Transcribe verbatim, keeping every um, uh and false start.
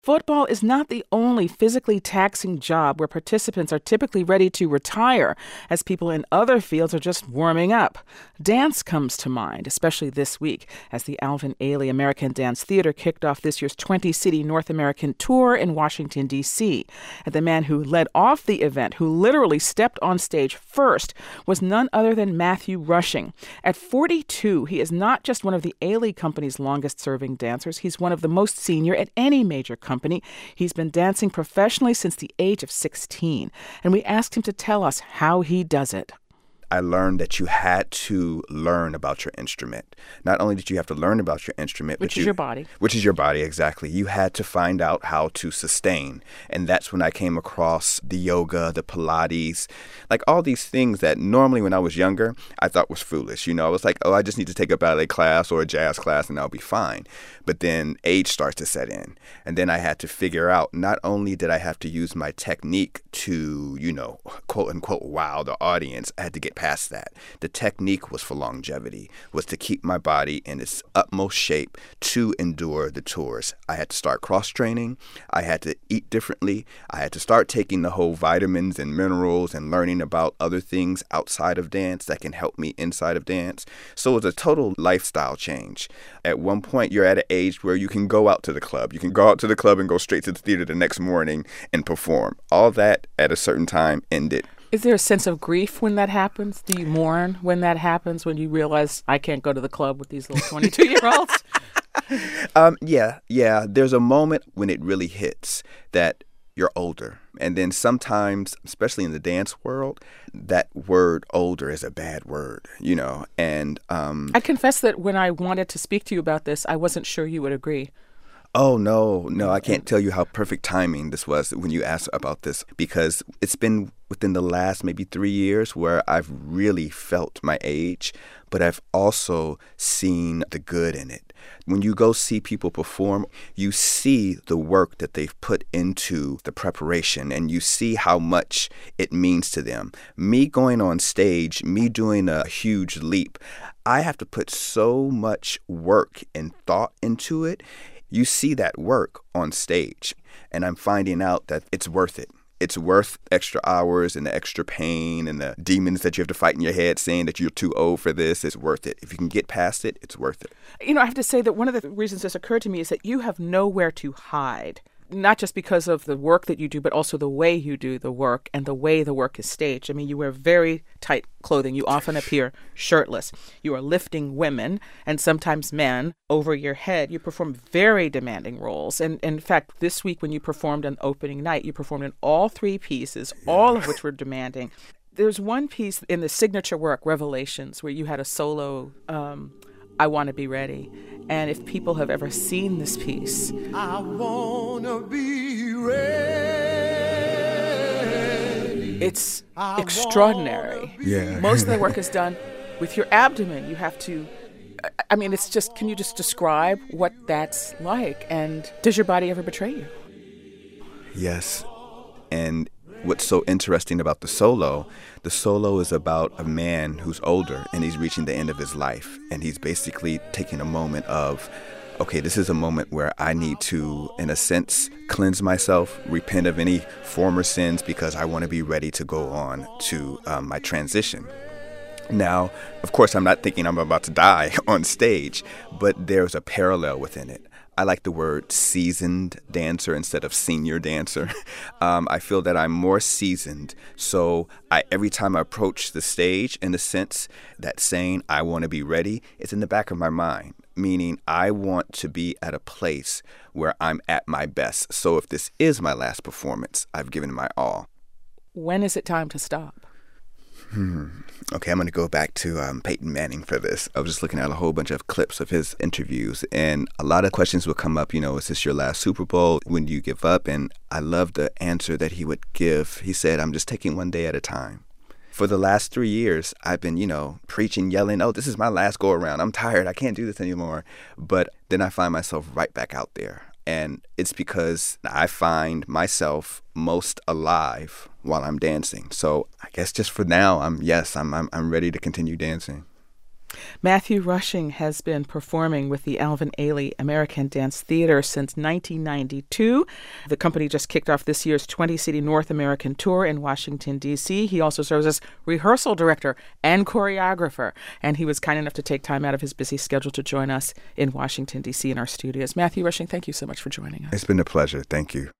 Football is not the only physically taxing job where participants are typically ready to retire, as people in other fields are just warming up. Dance comes to mind, especially this week, as the Alvin Ailey American Dance Theater kicked off this year's twenty-city North American tour in Washington, D C. And the man who led off the event, who literally stepped on stage first, was none other than Matthew Rushing. At forty-two, he is not just one of the Ailey Company's longest-serving dancers, he's one of the most senior at any major company. Company. He's been dancing professionally since the age of sixteen, and we asked him to tell us how he does it. I learned that you had to learn about your instrument. Not only did you have to learn about your instrument, which but is you, your body. Which is your body, exactly. You had to find out how to sustain. And that's when I came across the yoga, the Pilates, like all these things that normally when I was younger, I thought was foolish. You know, I was like, oh, I just need to take a ballet class or a jazz class and I'll be fine. But then age starts to set in. And then I had to figure out, not only did I have to use my technique to, you know, quote unquote, wow the audience, I had to get past that. The technique was for longevity, was to keep my body in its utmost shape to endure the tours. I had to start cross-training. I had to eat differently. I had to start taking the whole vitamins and minerals and learning about other things outside of dance that can help me inside of dance. So it was a total lifestyle change. At one point, you're at an age where you can go out to the club. You can go out to the club and go straight to the theater the next morning and perform. All that at a certain time ended. Is there a sense of grief when that happens? Do you mourn when that happens, when you realize I can't go to the club with these little twenty-two-year-olds? um, yeah, yeah. There's a moment when it really hits that you're older. And then sometimes, especially in the dance world, that word older is a bad word, you know. And um, I confess that when I wanted to speak to you about this, I wasn't sure you would agree. Oh, no, no, I can't tell you how perfect timing this was when you asked about this, because it's been within the last maybe three years where I've really felt my age, but I've also seen the good in it. When you go see people perform, you see the work that they've put into the preparation, and you see how much it means to them. Me going on stage, me doing a huge leap, I have to put so much work and thought into it. You see that work on stage, and I'm finding out that it's worth it. It's worth extra hours and the extra pain and the demons that you have to fight in your head saying that you're too old for this. It's worth it. If you can get past it, it's worth it. You know, I have to say that one of the reasons this occurred to me is that you have nowhere to hide. Not just because of the work that you do, but also the way you do the work and the way the work is staged. I mean, you wear very tight clothing. You often appear shirtless. You are lifting women and sometimes men over your head. You perform very demanding roles. And, and in fact, this week when you performed on opening night, you performed in all three pieces, yeah. all of which were demanding. There's one piece in the signature work, Revelations, where you had a solo um, I Want to Be Ready. And if people have ever seen this piece, I want to be ready. It's extraordinary. Yeah. Most of the work is done with your abdomen. You have to, I mean, it's just, can you just describe what that's like? And does your body ever betray you? Yes. And what's so interesting about the solo, the solo is about a man who's older and he's reaching the end of his life. And he's basically taking a moment of, okay, this is a moment where I need to, in a sense, cleanse myself, repent of any former sins because I want to be ready to go on to um, my transition. Now, of course, I'm not thinking I'm about to die on stage, but there's a parallel within it. I like the word seasoned dancer instead of senior dancer. Um, I feel that I'm more seasoned. So I, every time I approach the stage, in a sense, that saying, I want to be ready, it's in the back of my mind, meaning I want to be at a place where I'm at my best. So if this is my last performance, I've given my all. When is it time to stop? Hmm. Okay, I'm going to go back to um, Peyton Manning for this. I was just looking at a whole bunch of clips of his interviews, and a lot of questions would come up, you know, is this your last Super Bowl? When do you give up? And I love the answer that he would give. He said, I'm just taking one day at a time. For the last three years, I've been, you know, preaching, yelling, oh, this is my last go around. I'm tired. I can't do this anymore. But then I find myself right back out there. And it's because I find myself most alive while I'm dancing. So I guess just for now, I'm yes, I'm I'm, I'm ready to continue dancing. Matthew Rushing has been performing with the Alvin Ailey American Dance Theater since nineteen ninety-two. The company just kicked off this year's twenty-city North American tour in Washington, D C. He also serves as rehearsal director and choreographer, and he was kind enough to take time out of his busy schedule to join us in Washington, D C in our studios. Matthew Rushing, thank you so much for joining us. It's been a pleasure. Thank you.